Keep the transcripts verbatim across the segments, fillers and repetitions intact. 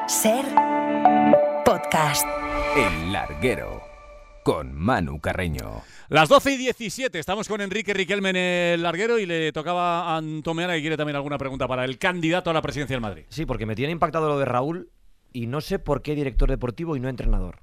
Ser podcast. El Larguero, con Manu Carreño. Las doce y diecisiete, estamos con Enrique Riquelme en El Larguero y le tocaba a Antomeana, que quiere también alguna pregunta para el candidato a la presidencia del Madrid. Sí, porque me tiene impactado lo de Raúl y no sé por qué director deportivo y no entrenador.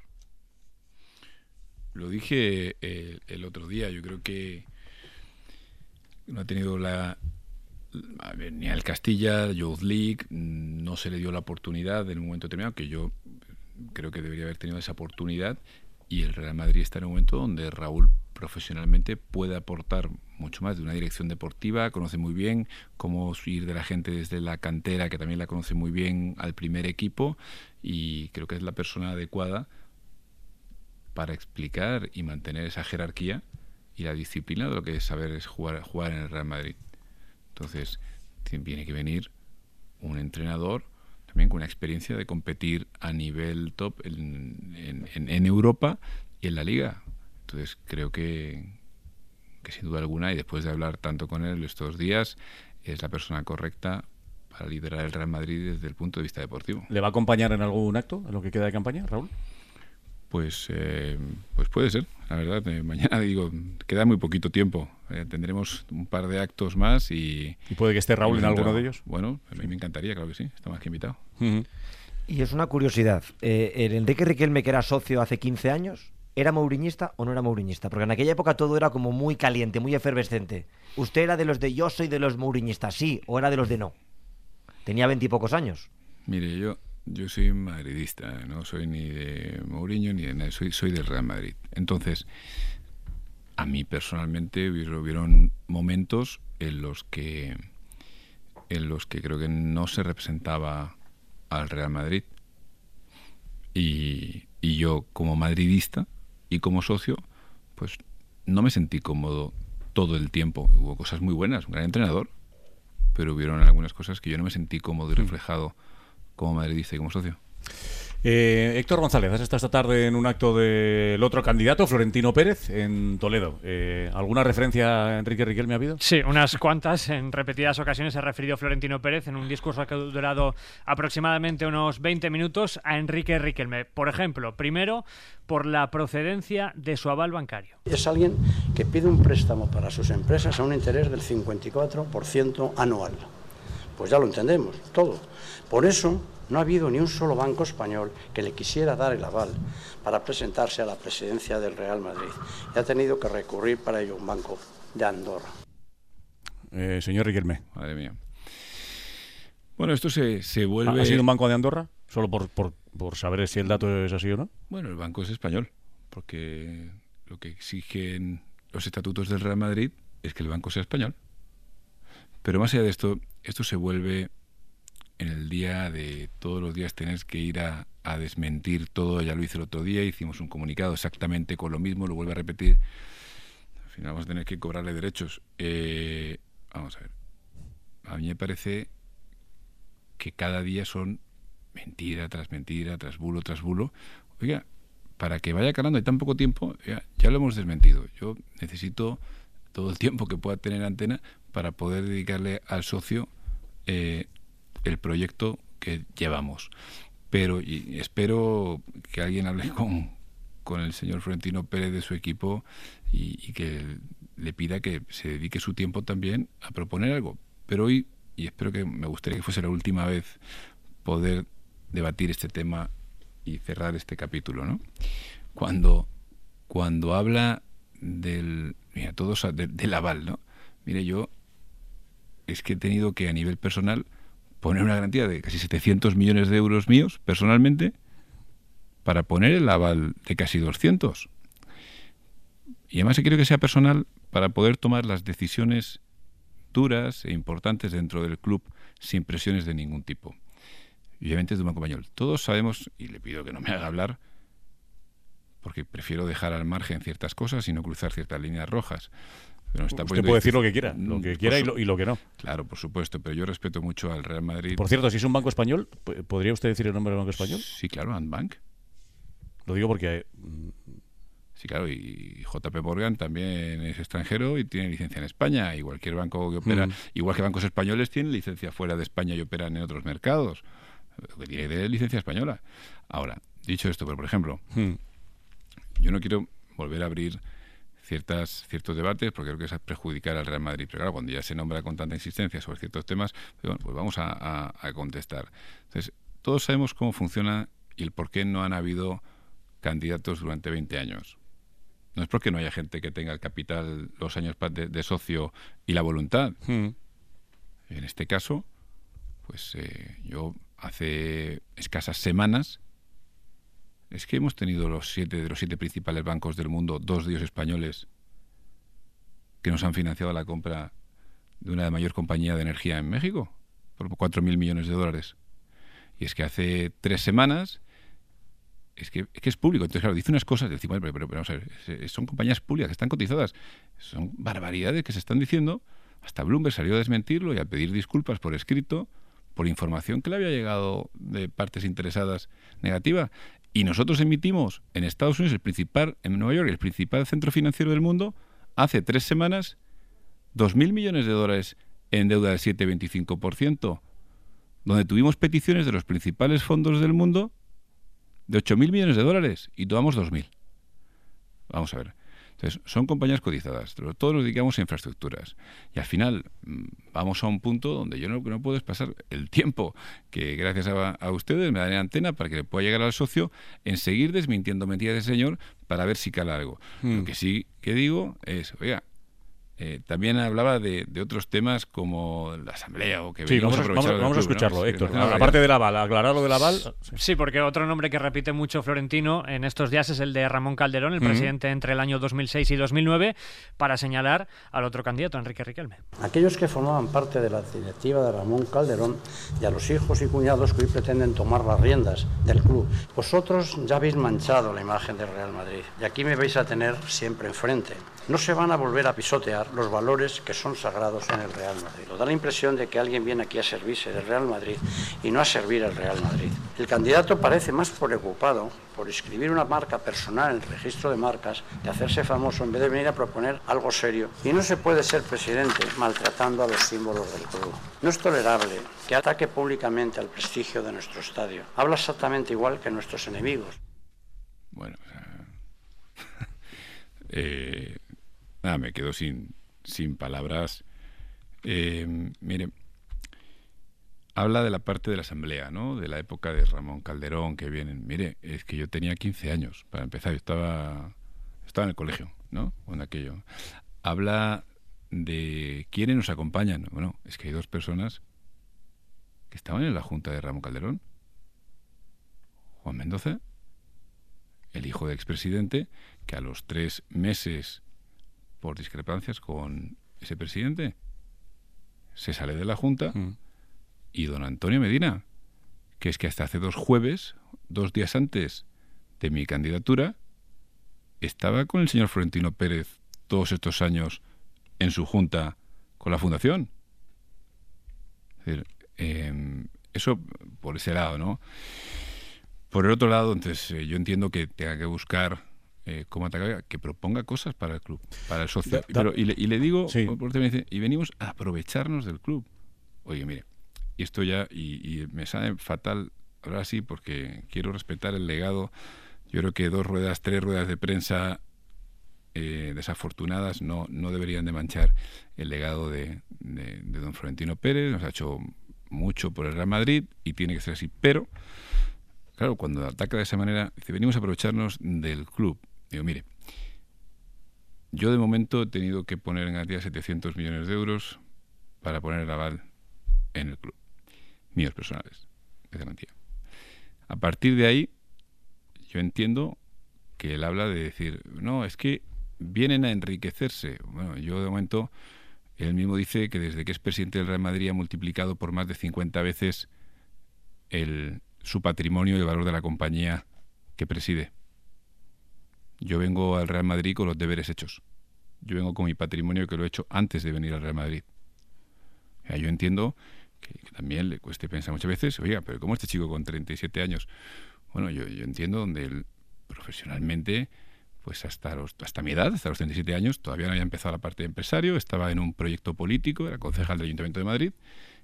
Lo dije el, el otro día, yo creo que no ha tenido la... A ver, ni al Castilla, Youth League, no se le dio la oportunidad en un momento determinado, que yo creo que debería haber tenido esa oportunidad, y el Real Madrid está en un momento donde Raúl profesionalmente puede aportar mucho más de una dirección deportiva, conoce muy bien cómo ir de la gente desde la cantera, que también la conoce muy bien, al primer equipo, y creo que es la persona adecuada para explicar y mantener esa jerarquía y la disciplina de lo que es saber es jugar, jugar en el Real Madrid. Entonces, tiene que venir un entrenador también con una experiencia de competir a nivel top en, en, en, en Europa y en la Liga. Entonces, creo que, que sin duda alguna, y después de hablar tanto con él estos días, es la persona correcta para liderar el Real Madrid desde el punto de vista deportivo. ¿Le va a acompañar en algún acto, en lo que queda de campaña, Raúl? Pues, eh, pues puede ser, la verdad. Eh, mañana, digo, queda muy poquito tiempo. Eh, tendremos un par de actos más y... ¿Y puede que esté Raúl en alguno de ellos? Bueno, a mí me encantaría, claro que sí. Está más que invitado. Uh-huh. Y es una curiosidad. Eh, ¿El Enrique Riquelme, que era socio hace quince años, era mouriñista o no era mouriñista? Porque en aquella época todo era como muy caliente, muy efervescente. ¿Usted era de los de yo soy de los mouriñistas, sí, o era de los de no? Tenía veintipocos años. Mire, yo... Yo soy madridista, no soy ni de Mourinho ni de nadie, soy, soy del Real Madrid. Entonces, a mí personalmente hubieron momentos en los que en los que creo que no se representaba al Real Madrid. Y, y yo, como madridista y como socio, pues no me sentí cómodo todo el tiempo. Hubo cosas muy buenas, un gran entrenador, pero hubieron algunas cosas que yo no me sentí cómodo y reflejado como madridista y como socio. Eh, Héctor González, has estado esta tarde en un acto del otro candidato, Florentino Pérez, en Toledo. Eh, ¿Alguna referencia a Enrique Riquelme ha habido? Sí, unas cuantas. En repetidas ocasiones se ha referido Florentino Pérez en un discurso que ha durado aproximadamente unos veinte minutos a Enrique Riquelme. Por ejemplo, primero, por la procedencia de su aval bancario. Es alguien que pide un préstamo para sus empresas a un interés del cincuenta y cuatro por ciento anual. Pues ya lo entendemos, todo. Por eso no ha habido ni un solo banco español que le quisiera dar el aval para presentarse a la presidencia del Real Madrid. Y ha tenido que recurrir para ello un banco de Andorra. Eh, señor Riquelme. Madre mía. Bueno, esto se, se vuelve... ¿Ha sido un banco de Andorra? Solo por, por, por saber si el dato es así o no. Bueno, el banco es español, porque lo que exigen los estatutos del Real Madrid es que el banco sea español. Pero más allá de esto, esto se vuelve en el día de todos los días tener que ir a, a desmentir todo. Ya lo hice el otro día, hicimos un comunicado exactamente con lo mismo, lo vuelvo a repetir. Al final vamos a tener que cobrarle derechos. Eh, vamos a ver. A mí me parece que cada día son mentira tras mentira, tras bulo, tras bulo. Oiga, para que vaya calando en tan poco tiempo, ya, ya lo hemos desmentido. Yo necesito todo el tiempo que pueda tener Antena para poder dedicarle al socio eh, el proyecto que llevamos. Pero y espero que alguien hable con, con el señor Florentino Pérez de su equipo y, y que le pida que se dedique su tiempo también a proponer algo. Pero hoy, y espero que me gustaría que fuese la última vez, poder debatir este tema y cerrar este capítulo, ¿no? Cuando, cuando habla del, mira, todos de, del aval, ¿no? Mire, yo es que he tenido que a nivel personal poner una garantía de casi setecientos millones de euros míos personalmente para poner el aval de casi doscientos. Y además quiero que sea personal para poder tomar las decisiones duras e importantes dentro del club sin presiones de ningún tipo. Y obviamente es de un banco español. Todos sabemos, y le pido que no me haga hablar, porque prefiero dejar al margen ciertas cosas y no cruzar ciertas líneas rojas. Pero Usted puede decir, decir lo que quiera, lo que quiera su- y lo, y lo que no. Claro, por supuesto, pero yo respeto mucho al Real Madrid. Por cierto, si es un banco español, ¿podría usted decir el nombre del banco español? Sí, claro, Antbank. Lo digo porque... mm, Sí, claro, y J P Morgan también es extranjero y tiene licencia en España, y cualquier banco que opera, Mm. igual que bancos españoles tienen licencia fuera de España y operan en otros mercados. lo que tiene que tener licencia española. Ahora, dicho esto, pero por ejemplo, Hmm. yo no quiero volver a abrir ciertas ciertos debates porque creo que es perjudicar al Real Madrid. Pero claro, cuando ya se nombra con tanta insistencia sobre ciertos temas, pues, bueno, pues vamos a, a, a contestar. Entonces, todos sabemos cómo funciona y el por qué no han habido candidatos durante veinte años. No es porque no haya gente que tenga el capital, los años de, de socio y la voluntad. Hmm. En este caso, pues eh, yo hace escasas semanas es que hemos tenido los siete de los siete principales bancos del mundo, dos de ellos españoles, que nos han financiado la compra de una mayor compañía de energía en México por cuatro mil millones de dólares. Y es que hace tres semanas es que, es que es público. Entonces, claro, dice unas cosas, decimos, pero, pero, pero vamos a ver, son compañías públicas que están cotizadas. Son barbaridades que se están diciendo. Hasta Bloomberg salió a desmentirlo y a pedir disculpas por escrito por información que le había llegado de partes interesadas negativa. Y nosotros emitimos en Estados Unidos, el principal, en Nueva York, el principal centro financiero del mundo, hace tres semanas, dos mil millones de dólares en deuda del siete coma veinticinco por ciento, donde tuvimos peticiones de los principales fondos del mundo de ocho mil millones de dólares y tomamos dos mil. Vamos a ver. Entonces, son compañías cotizadas, todos nos dedicamos a infraestructuras. Y al final vamos a un punto donde yo no, no puedo pasar el tiempo que gracias a, a ustedes me dan antena para que le pueda llegar al socio en seguir desmintiendo mentiras del señor para ver si cala algo. Hmm. Lo que sí que digo es, oiga, Eh, también hablaba de, de otros temas como la asamblea o que sí, vamos a, vamos, vamos a escucharlo, ¿no? Héctor. No, aparte del aval, aclarar lo del aval. Sí. sí, porque otro nombre que repite mucho Florentino en estos días es el de Ramón Calderón, el uh-huh. presidente entre el año dos mil seis y dos mil nueve, para señalar al otro candidato, Enrique Riquelme. Aquellos que formaban parte de la directiva de Ramón Calderón y a los hijos y cuñados que hoy pretenden tomar las riendas del club. Vosotros ya habéis manchado la imagen del Real Madrid y aquí me vais a tener siempre enfrente. No se van a volver a pisotear los valores que son sagrados en el Real Madrid. Nos da la impresión de que alguien viene aquí a servirse del Real Madrid y no a servir al Real Madrid. El candidato parece más preocupado por escribir una marca personal en el registro de marcas, de hacerse famoso, en vez de venir a proponer algo serio. Y no se puede ser presidente maltratando a los símbolos del club. No es tolerable que ataque públicamente al prestigio de nuestro estadio. Habla exactamente igual que nuestros enemigos. Bueno, eh, nada, me quedo sin, sin palabras. Eh, mire, habla de la parte de la asamblea, ¿no? De la época de Ramón Calderón, que vienen. Mire, es que yo tenía quince años, para empezar, yo estaba, estaba en el colegio, ¿no? Con aquello. Habla de quiénes nos acompañan. Bueno, es que hay dos personas que estaban en la junta de Ramón Calderón. Juan Mendoza, el hijo del expresidente, que a los tres meses, por discrepancias con ese presidente, se sale de la junta. Mm. Y don Antonio Medina, que es que hasta hace dos jueves, dos días antes de mi candidatura, estaba con el señor Florentino Pérez todos estos años en su junta con la fundación. Es decir, eh, eso por ese lado, ¿no? Por el otro lado, entonces eh, yo entiendo que tenga que buscar eh, cómo atacar, que proponga cosas para el club, para el socio. Da, da, Pero, y, le, y le digo, sí. por, por, y venimos a aprovecharnos del club. Oye, mire, y esto ya, y, y me sale fatal ahora sí, porque quiero respetar el legado. Yo creo que dos ruedas, tres ruedas de prensa eh, desafortunadas no, no deberían de manchar el legado de, de, de don Florentino Pérez. Nos ha hecho mucho por el Real Madrid y tiene que ser así. Pero, claro, cuando ataca de esa manera, dice, venimos a aprovecharnos del club. Digo, mire, yo de momento he tenido que poner en garantía setecientos millones de euros para poner el aval en el club. Míos personales, de garantía. A partir de ahí, yo entiendo que él habla de decir, no, es que vienen a enriquecerse. Bueno, yo de momento, él mismo dice que desde que es presidente del Real Madrid ha multiplicado por más de cincuenta veces el, su patrimonio y el valor de la compañía que preside. Yo vengo al Real Madrid con los deberes hechos. Yo vengo con mi patrimonio que lo he hecho antes de venir al Real Madrid. O sea, yo entiendo que, que también le cueste pensar muchas veces, oiga, pero ¿cómo este chico con treinta y siete años? Bueno, yo, yo entiendo donde él profesionalmente, pues hasta los, hasta mi edad, hasta los treinta y siete años, todavía no había empezado la parte de empresario, estaba en un proyecto político, era concejal del Ayuntamiento de Madrid,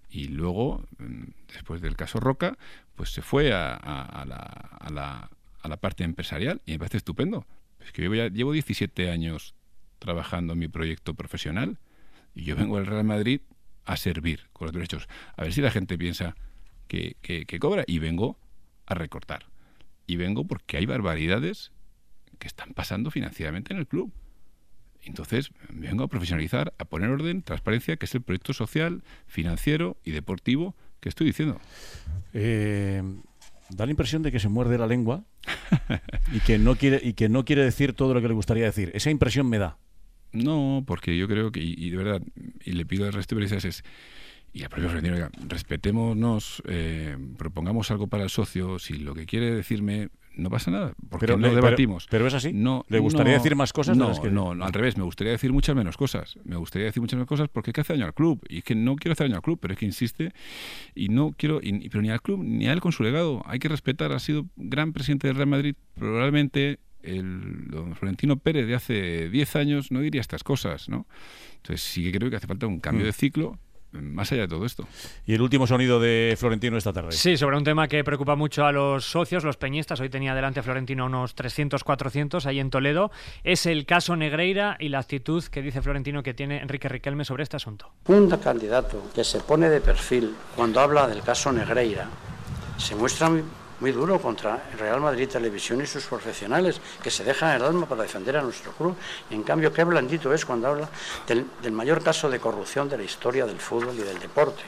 Y luego, después del caso Roca, pues se fue a, a, a, la, a, la, a la parte empresarial y me parece estupendo. Es que yo ya llevo diecisiete años trabajando en mi proyecto profesional y yo vengo al Real Madrid a servir con los derechos. A ver si la gente piensa que, que, que cobra. Y vengo a recortar. Y vengo porque hay barbaridades que están pasando financieramente en el club. Entonces, vengo a profesionalizar, a poner orden, transparencia, que es el proyecto social, financiero y deportivo que estoy diciendo. Eh, da la impresión de que se muerde la lengua y que no quiere y que no quiere decir todo lo que le gustaría decir. Esa impresión me da. No, porque yo creo que, y, y de verdad, y le pido al resto de periodistas es, y al propio Florentino, oiga, respetémonos, eh, propongamos algo para el socio, si lo que quiere decirme, no pasa nada, porque pero, no le, debatimos. Pero, pero es así. No, ¿Le gustaría no, decir más cosas? No, de las que... no, no, al revés, me gustaría decir muchas menos cosas. Me gustaría decir muchas menos cosas porque es que hace daño al club. Y es que no quiero hacer daño al club, pero es que insiste y no quiero, y, pero ni al club ni a él con su legado. Hay que respetar, ha sido gran presidente del Real Madrid, probablemente el don Florentino Pérez de hace diez años no diría estas cosas, ¿no? Entonces sí que creo que hace falta un cambio mm. de ciclo más allá de todo esto. Y el último sonido de Florentino esta tarde. Sí, sobre un tema que preocupa mucho a los socios, los peñistas. Hoy tenía delante a Florentino unos trescientos, cuatrocientos ahí en Toledo. Es el caso Negreira y la actitud que dice Florentino que tiene Enrique Riquelme sobre este asunto. Un candidato que se pone de perfil cuando habla del caso Negreira se muestra muy, muy duro contra el Real Madrid Televisión y sus profesionales que se dejan el alma para defender a nuestro club. Y en cambio, qué blandito es cuando habla del, del mayor caso de corrupción de la historia del fútbol y del deporte.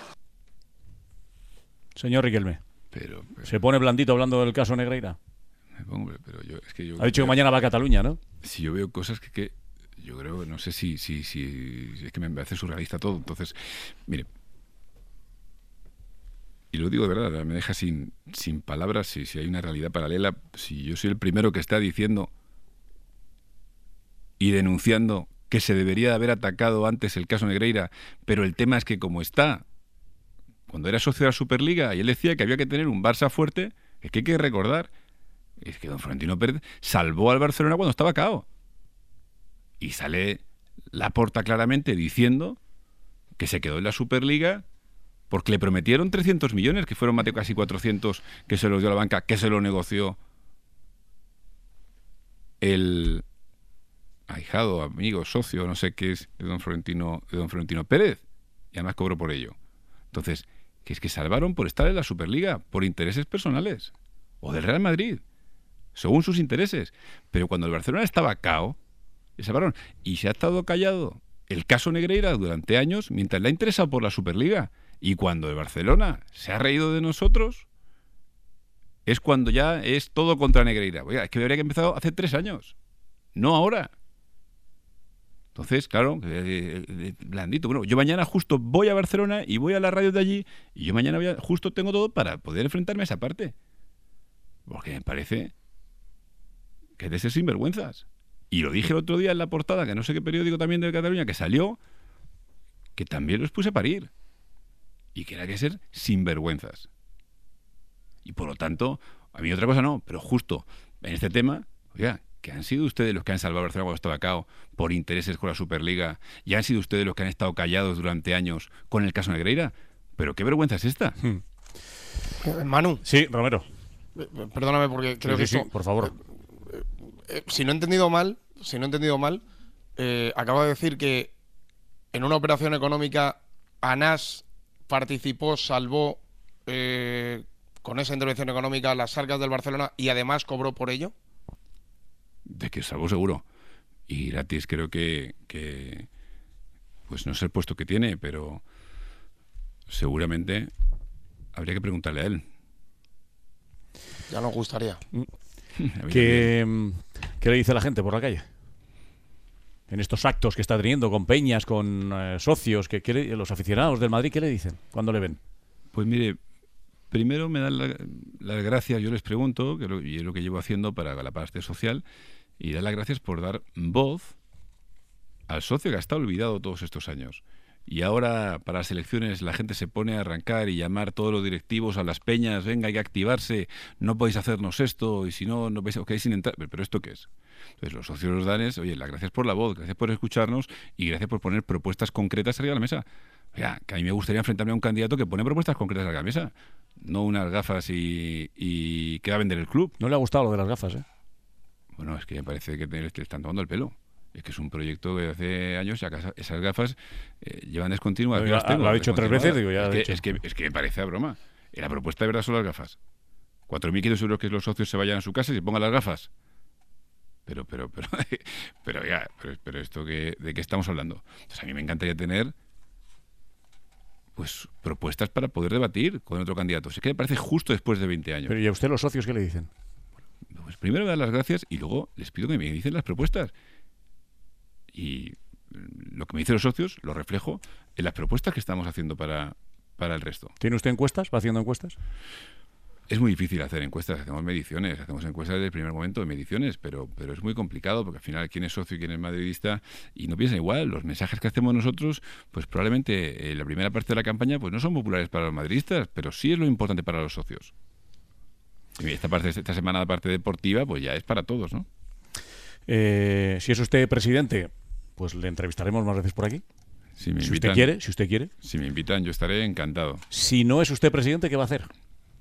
Señor Riquelme, pero, pero, ¿se pone blandito hablando del caso Negreira? Hombre, pero yo, es que yo, ha dicho que mañana va a Cataluña, ¿no? Si yo veo cosas que, que yo creo, no sé si, si, si, si es que me parece surrealista todo. Entonces, mire, y lo digo de verdad, me deja sin, sin palabras si, si hay una realidad paralela. Si yo soy el primero que está diciendo y denunciando que se debería haber atacado antes el caso Negreira, pero el tema es que como está, cuando era socio de la Superliga y él decía que había que tener un Barça fuerte, es que hay que recordar, es que don Florentino Pérez salvó al Barcelona cuando estaba cao. Y sale Laporta claramente diciendo que se quedó en la Superliga porque le prometieron trescientos millones, que fueron más de casi cuatrocientos, que se los dio la banca, que se lo negoció el ahijado, amigo, socio, no sé qué es, de don Florentino, de don Florentino Pérez. Y además cobró por ello. Entonces, que es que salvaron por estar en la Superliga, por intereses personales, o del Real Madrid, según sus intereses. Pero cuando el Barcelona estaba cao, le salvaron. Y se ha estado callado el caso Negreira durante años, mientras le ha interesado por la Superliga. Y cuando el Barcelona se ha reído de nosotros, es cuando ya es todo contra Negreira. Oiga, es que habría que empezar hace tres años, no ahora. Entonces, claro, eh, eh, blandito. Bueno, yo mañana justo voy a Barcelona y voy a la radio de allí y yo mañana voy a, justo tengo todo para poder enfrentarme a esa parte. Porque me parece que es de ser sinvergüenzas. Y lo dije el otro día en la portada, que no sé qué periódico también de Cataluña, que salió, que también los puse a parir. Y que era que ser sinvergüenzas. Y por lo tanto, a mí otra cosa no, pero justo en este tema, oiga, que han sido ustedes los que han salvado a Barcelona cuando estaba cao por intereses con la Superliga, y han sido ustedes los que han estado callados durante años con el caso Negreira. Pero qué vergüenza es esta. Hmm. Manu. Sí, Romero. Perdóname porque creo sí, que sí, esto, sí, por favor. Eh, eh, si no he entendido mal, si no he entendido mal, eh, acabo de decir que en una operación económica ANAS participó, salvó eh, con esa intervención económica las arcas del Barcelona y además cobró por ello. De que salvó seguro. Y gratis creo que, que pues no sé el puesto que tiene, pero seguramente habría que preguntarle a él. Ya nos gustaría. ¿Qué, ¿Qué le dice la gente por la calle? En estos actos que está teniendo con peñas, con eh, socios, que, que le, los aficionados del Madrid, ¿qué le dicen cuando le ven? Pues mire, primero me dan las la gracias, yo les pregunto, que lo, y es lo que llevo haciendo para la parte social, y dar las gracias por dar voz al socio que ha estado olvidado todos estos años. Y ahora, para las elecciones, la gente se pone a arrancar y llamar a todos los directivos a las peñas, venga, hay que activarse, no podéis hacernos esto, y si no, no podéis, okay, sin entrar. ¿Pero esto qué es? Entonces, los socios los dan es, oye, las gracias por la voz, gracias por escucharnos y gracias por poner propuestas concretas arriba de la mesa. O sea, que a mí me gustaría enfrentarme a un candidato que pone propuestas concretas a la mesa, no unas gafas y, y que va a vender el club. No le ha gustado lo de las gafas, ¿eh? Bueno, es que me parece que te, te están tomando el pelo. Es que es un proyecto que hace años, ya que esas gafas eh, llevan descontinuas. Lo, ha, lo ha dicho tres veces, digo, ya es, ha que, dicho. es, que, es que me parece a broma. Y la propuesta de verdad son las gafas. cuatro mil quinientos euros que los socios se vayan a su casa y se pongan las gafas. Pero, pero, pero, pero ya, pero, pero esto que, ¿de qué estamos hablando? Entonces a mí me encantaría tener pues propuestas para poder debatir con otro candidato. Es que me parece justo después de veinte años. Pero ¿y a usted los socios qué le dicen? Pues primero me dan las gracias y luego les pido que me dicen las propuestas. Y lo que me dicen los socios lo reflejo en las propuestas que estamos haciendo para, para el resto. ¿Tiene usted encuestas? ¿Va haciendo encuestas? Es muy difícil hacer encuestas, hacemos mediciones, hacemos encuestas desde el primer momento de mediciones, pero, pero es muy complicado porque al final quién es socio y quién es madridista y no piensan igual. Los mensajes que hacemos nosotros, pues probablemente en la primera parte de la campaña pues no son populares para los madridistas, pero sí es lo importante para los socios. Y esta, parte, esta semana, la parte deportiva, pues ya es para todos, ¿no? Eh, si es usted presidente, pues le entrevistaremos más veces por aquí. Si, me si invitan, usted quiere, si usted quiere. Si me invitan, yo estaré encantado. Si no es usted presidente, ¿qué va a hacer?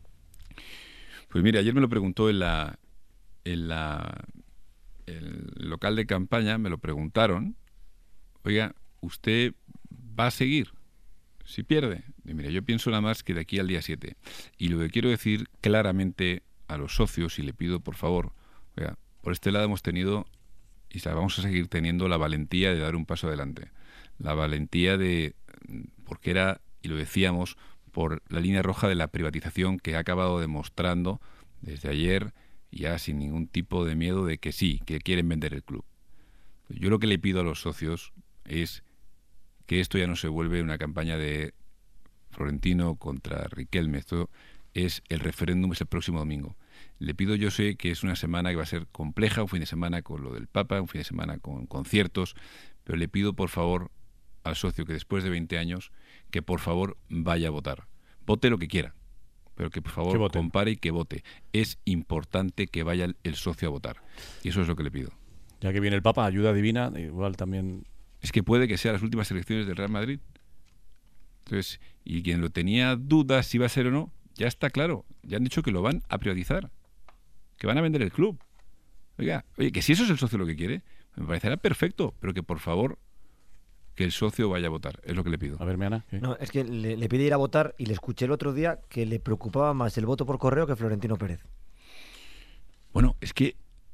Pues mire, ayer me lo preguntó en la en la el local de campaña, me lo preguntaron. Oiga, ¿usted va a seguir si pierde? Y mire, yo pienso nada más que de aquí al día siete. Y lo que quiero decir claramente a los socios, y le pido por favor, oiga, por este lado hemos tenido y vamos a seguir teniendo la valentía de dar un paso adelante. La valentía de, porque era, y lo decíamos, por la línea roja de la privatización que ha acabado demostrando desde ayer, ya sin ningún tipo de miedo de que sí, que quieren vender el club. Yo lo que le pido a los socios es que esto ya no se vuelve una campaña de Florentino contra Riquelme. Esto es el referéndum, es el próximo domingo. Le pido, yo sé que es una semana que va a ser compleja, un fin de semana con lo del Papa, un fin de semana con conciertos, pero le pido por favor al socio que después de veinte años, que por favor vaya a votar. Vote lo que quiera, pero que por favor compare y que vote. Es importante que vaya el socio a votar. Y eso es lo que le pido. Ya que viene el Papa, ayuda divina, igual también... Es que puede que sean las últimas elecciones del Real Madrid. Entonces, y quien lo tenía dudas si va a ser o no, ya está claro. Ya han dicho que lo van a privatizar, que van a vender el club. Oiga, oye, que si eso es el socio lo que quiere, me parecerá perfecto, pero que por favor que el socio vaya a votar, es lo que le pido. A ver, Meana. ¿Qué? No, es que le, le pide ir a votar y le escuché el otro día que le preocupaba más el voto por correo que Florentino Pérez. Bueno, es que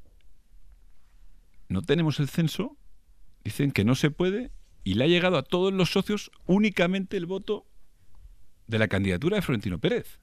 no tenemos el censo, dicen que no se puede y le ha llegado a todos los socios únicamente el voto de la candidatura de Florentino Pérez.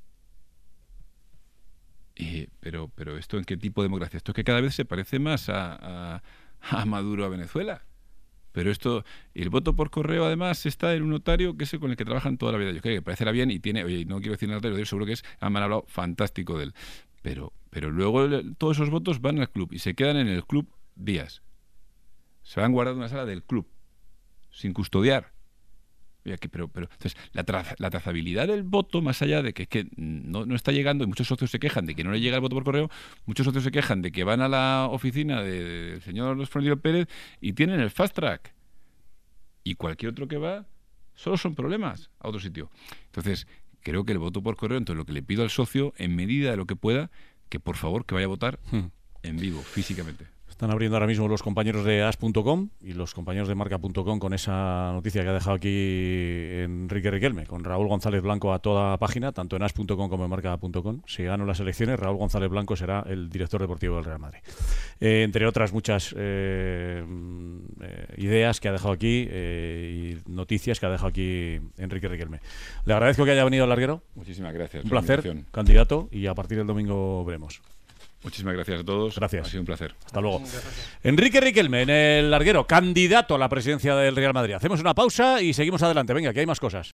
Eh, pero, pero ¿esto en qué tipo de democracia? Esto es que cada vez se parece más a, a, a Maduro, a Venezuela. Pero esto, y el voto por correo además está en un notario que es el con el que trabajan toda la vida. Yo creo que parecerá bien y tiene, oye, no quiero decir nada, pero seguro que es, han hablado fantástico de él. Pero, pero luego el, todos esos votos van al club y se quedan en el club días. Se van guardando en una sala del club, sin custodiar. Oye, que, pero, pero, entonces, la, tra la trazabilidad del voto, más allá de que, que no, no está llegando, y muchos socios se quejan de que no le llega el voto por correo, muchos socios se quejan de que van a la oficina del de señor Florentino Pérez y tienen el fast track. Y cualquier otro que va, solo son problemas a otro sitio. Entonces, creo que el voto por correo, entonces lo que le pido al socio, en medida de lo que pueda, que por favor que vaya a votar hmm. en vivo, físicamente. Están abriendo ahora mismo los compañeros de as punto com y los compañeros de marca punto com con esa noticia que ha dejado aquí Enrique Riquelme, con Raúl González Blanco a toda página, tanto en as punto com como en marca punto com. Si ganan las elecciones, Raúl González Blanco será el director deportivo del Real Madrid. Eh, entre otras muchas eh, eh, ideas que ha dejado aquí eh, y noticias que ha dejado aquí Enrique Riquelme. Le agradezco que haya venido al larguero. Muchísimas gracias. Un placer, candidato, y a partir del domingo veremos. Muchísimas gracias a todos. Gracias. Ha sido un placer. Hasta luego. Gracias. Enrique Riquelme en el larguero, candidato a la presidencia del Real Madrid. Hacemos una pausa y seguimos adelante. Venga, que hay más cosas.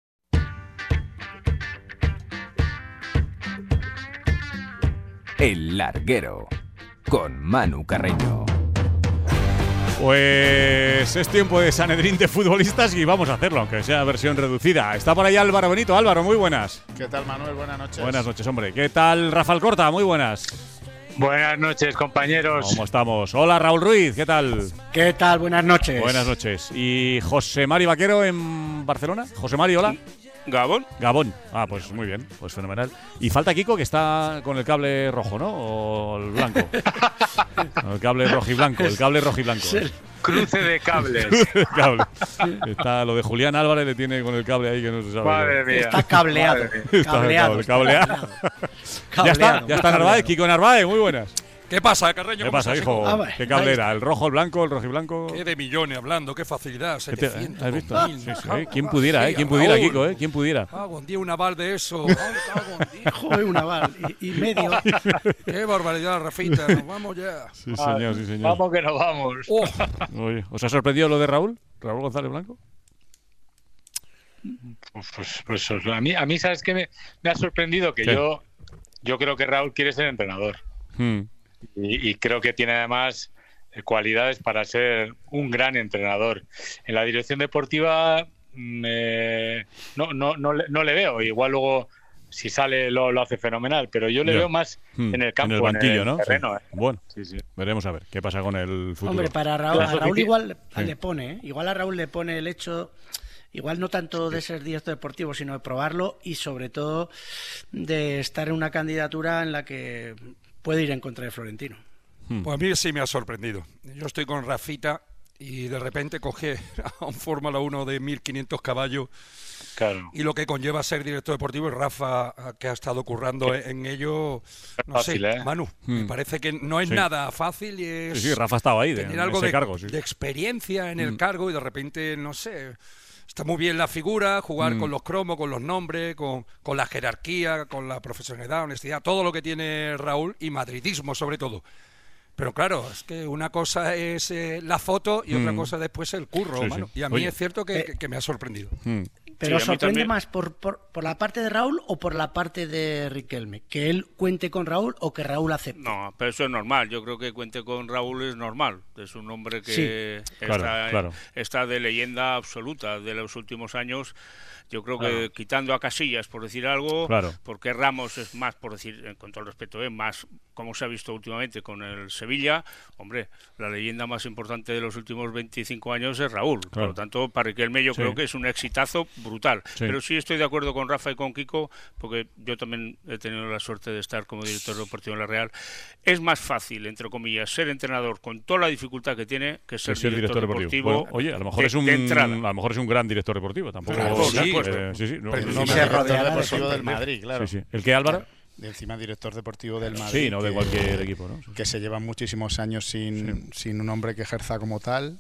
El larguero con Manu Carreño. Pues es tiempo de Sanedrín de futbolistas y vamos a hacerlo, aunque sea versión reducida. Está por ahí Álvaro Benito. Álvaro, muy buenas. ¿Qué tal, Manuel? Buenas noches. Buenas noches, hombre. ¿Qué tal Rafael Corta? Muy buenas. Buenas noches, compañeros. ¿Cómo estamos? Hola, Raúl Ruiz, ¿qué tal? ¿Qué tal? Buenas noches. Buenas noches. ¿Y José Mari Vaquero en Barcelona? José Mari, hola. Gabón. Gabón. Ah, pues muy bien, pues fenomenal. Y falta Kiko, que está con el cable rojo, ¿no? O el blanco. El cable rojo y blanco, el cable rojo y blanco. Cruce de cables. Cable. Está lo de Julián Álvarez, le tiene con el cable ahí que no se sabe. Madre mía. Está cableado. Está Cableado. cable- cableado. Ya está, ya está Narváez, Kiko Narváez, muy buenas. ¿Qué pasa, Carreño? ¿Qué ¿Cómo pasa, estás, hijo? Ah, bueno, ¿Qué cable ahí era? ¿El rojo, el blanco, el rojo y blanco? Qué de millones hablando, qué facilidad. ¿Qué te- setecientos, ¿Has visto? dos mil, Sí, sí, cago ¿eh? ¿Quién en pudiera, la eh? ¿Quién silla, pudiera, Raúl? Kiko, eh? ¿Quién pudiera? Cago en día un aval de eso. Ay, cago en día. Joder, un aval y, y medio. Qué barbaridad, Rafita. Nos vamos ya. Sí, señor, sí, señor. Vamos que nos vamos. Oh, Oye, ¿os ha sorprendido lo de Raúl? ¿Raúl González Blanco? Pues, pues a mí, a mí ¿sabes qué me, me ha sorprendido? Que ¿Qué? yo yo creo que Raúl quiere ser entrenador. Hmm. Y, y creo que tiene además eh, cualidades para ser un gran entrenador. En la dirección deportiva mm, eh, no, no, no, le, no le veo. Igual luego, si sale, lo, lo hace fenomenal. Pero yo le Ya. veo más Hmm. en el campo, en el banquillo, en el ¿no? terreno. Sí. eh. Bueno, Sí, sí. veremos a ver qué pasa con el futuro. Hombre, para Raúl, a Las Raúl ofici- igual Sí. le pone, ¿eh? Igual a Raúl le pone el hecho, igual no tanto de ser director deportivo, sino de probarlo y sobre todo de estar en una candidatura en la que puede ir en contra de Florentino. pues a mí sí me ha sorprendido. Yo estoy con Rafita y de repente coge a un Fórmula uno de mil quinientos caballos Claro. y lo que conlleva ser director deportivo, y Rafa, que ha estado currando en ello, no Fácil, sé, ¿eh? Manu, me Hmm. parece que no es Sí. nada fácil y es Sí, sí, Rafa estaba ahí, de, tener en algo ese de, cargo. Sí. de experiencia en el Mm. cargo y de repente, no sé, está muy bien la figura, jugar Mm. con los cromos, con los nombres, con, con la jerarquía, con la profesionalidad, honestidad, todo lo que tiene Raúl y madridismo sobre todo. Pero claro, es que una cosa es eh, la foto y otra Mm. cosa después el curro, Sí, mano. sí. Y a mí Oye. es cierto que, Eh, que- que me ha sorprendido. Hmm. Pero Sí, a mí sorprende también. más por, por, por la parte de Raúl o por la parte de Riquelme, que él cuente con Raúl o que Raúl acepte. No, pero eso es normal. Yo creo que cuente con Raúl es normal. Es un hombre que Sí. está, Claro, claro. está de leyenda absoluta de los últimos años. Yo creo que Claro. quitando a Casillas, por decir algo, Claro. porque Ramos es más, por decir, eh, con todo el respeto, es más, como se ha visto últimamente con el Sevilla, hombre, la leyenda más importante de los últimos veinticinco años es Raúl. Por Claro. lo tanto, para Riquelme yo Sí. creo que es un exitazo brutal. Sí. Pero sí estoy de acuerdo con Rafa y con Kiko, porque yo también he tenido la suerte de estar como director deportivo en la Real. Es más fácil, entre comillas, ser entrenador con toda la dificultad que tiene que ser, Sí, ser director deportivo. Bueno, oye, a lo mejor de- es un de entrada. a lo mejor es un gran director deportivo, tampoco. Claro, por sí, supuesto. pues, Eh, sí, sí, no, pero no encima me- se de rodeará director de deportivo gente. del Madrid, claro. Sí, sí. ¿El que Álvaro? De encima director deportivo del Madrid. Sí, no de que- cualquier equipo, ¿no? Sí. Que se llevan muchísimos años sin, sin un hombre que ejerza como tal.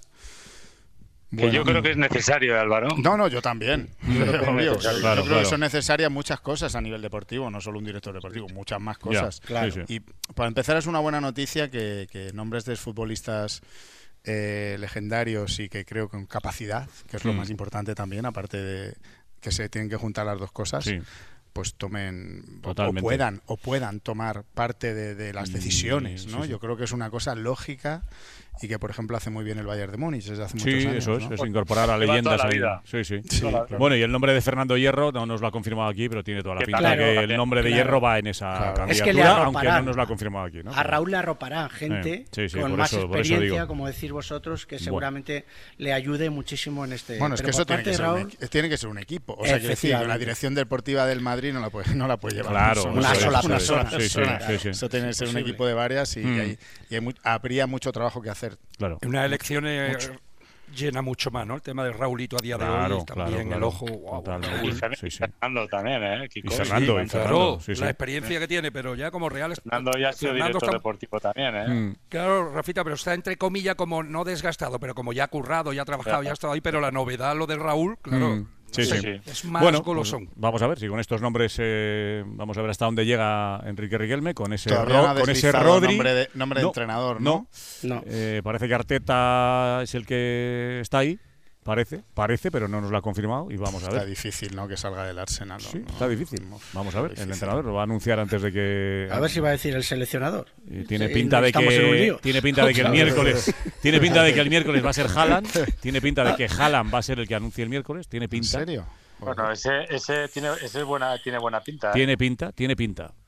Que Bueno, yo creo que es necesario, Álvaro. No, no, yo también. Yo creo que es Obvio. necesario. Yo Claro, creo claro. que son necesarias muchas cosas a nivel deportivo, no solo un director deportivo, muchas más Ya, cosas. Claro. sí, sí. Y para empezar es una buena noticia que, que nombres de futbolistas eh, legendarios y que creo con capacidad, que es lo Mm. más importante también, aparte de que se tienen que juntar las dos cosas. Sí. Pues tomen o- o Totalmente. puedan o puedan tomar parte de, de las Mm, decisiones, sí, ¿no? sí. Yo creo que es una cosa lógica y que, por ejemplo, hace muy bien el Bayern de Múnich desde hace Sí, muchos años. eso es, ¿no? es incorporar a Lleva leyendas toda la ahí. vida. Sí, sí. Sí, Claro. Bueno, y el nombre de Fernando Hierro no nos lo ha confirmado aquí, pero tiene toda la Que pinta claro, que el también. nombre de Claro. Hierro va en esa Claro. candidatura, Es que le aunque no arroparán. nos lo ha confirmado aquí, ¿no? A Raúl le arroparán gente Eh, sí, sí, con por más eso- por eso experiencia, digo. como decís vosotros, que seguramente le ayude muchísimo en este. Bueno, es pero que por eso tiene parte que, de ser un, Raúl, equi- tiene que ser un equipo. O sea, quiero decir, que la Efectivamente. dirección deportiva del Madrid no la puede, no la puede llevar Claro, una una eso es, sola eso es. persona. Sí, sí, Claro. sí, sí. Eso tiene que ser un Imposible. equipo de varias y, Mm. hay, y hay mu- habría mucho trabajo que hacer. Claro. Una elección eh, llena mucho más, ¿no? El tema del Raulito a día de Claro, hoy, claro, también el claro. ojo. Guau, Totalmente. Y Raúl. Fer- Sí, sí. Fernando también, ¿eh? Kiko. Y Fernando, Sí, y Claro, Fernando, sí, sí. la experiencia que tiene, pero ya como real. Fernando ya ha sido Fernando director está- deportivo también, ¿eh? Mm. Claro, Rafita, pero está entre comillas como no desgastado, pero como ya ha currado, ya ha trabajado, Claro. ya ha estado ahí, pero la novedad, lo de Raúl, claro, Mm. Sí, no sé, sí. es más Bueno, golosón. pues vamos a ver si con estos nombres eh, vamos a ver hasta dónde llega Enrique Riquelme con ese Todavía Ro- no ha con ese deslizado Rodri. nombre de, nombre de entrenador, ¿no? no. Eh, parece que Arteta es el que está ahí, parece, parece, pero no nos lo ha confirmado y vamos a Está ver. difícil, ¿no? Que salga del Arsenal. ¿no? Sí, No, está difícil. no, Vamos a ver, difícil. el entrenador lo va a anunciar antes de que A ver si va a decir el seleccionador. y tiene Sí, pinta de estamos en un que lío. tiene pinta de que el Claro. miércoles tiene pinta de que el miércoles va a ser Haaland, tiene pinta de que Haaland va a ser el que anuncie el miércoles, tiene ¿En pinta. serio? Bueno, ese, ese, tiene, ese es buena, tiene buena pinta. ¿eh? Tiene pinta, tiene pinta.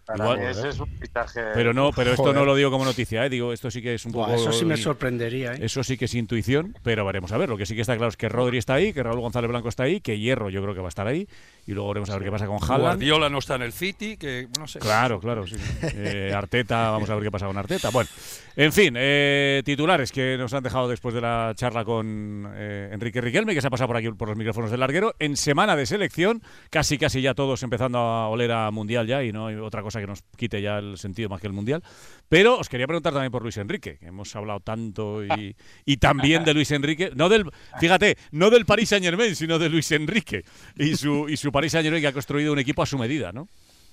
Para Igual, mí ese es un fichaje. pero no, pero esto Joder. no lo digo como noticia, ¿eh? Digo, esto sí que es un Buah, poco. eso sí me sorprendería, ¿eh? Eso sí que es intuición, pero veremos a ver. Lo que sí que está claro es que Rodri está ahí, que Raúl González Blanco está ahí, que Hierro yo creo que va a estar ahí, y luego veremos a ver qué pasa con Haaland. Guardiola no está en el City, que no sé. Claro, claro, sí. Eh, Arteta, vamos a ver qué pasa con Arteta. Bueno, en fin, eh, titulares que nos han dejado después de la charla con eh, Enrique Riquelme, que se ha pasado por aquí por los micrófonos del larguero, en semana de selección, casi casi ya todos empezando a oler a Mundial ya, y no hay otra cosa que nos quite ya el sentido más que el Mundial. Pero os quería preguntar también por Luis Enrique, que hemos hablado tanto y, y también de Luis Enrique, no del, fíjate, no del Paris Saint-Germain, sino de Luis Enrique y su, y su Paris Saint-Germain, que ha construido un equipo a su medida, ¿no?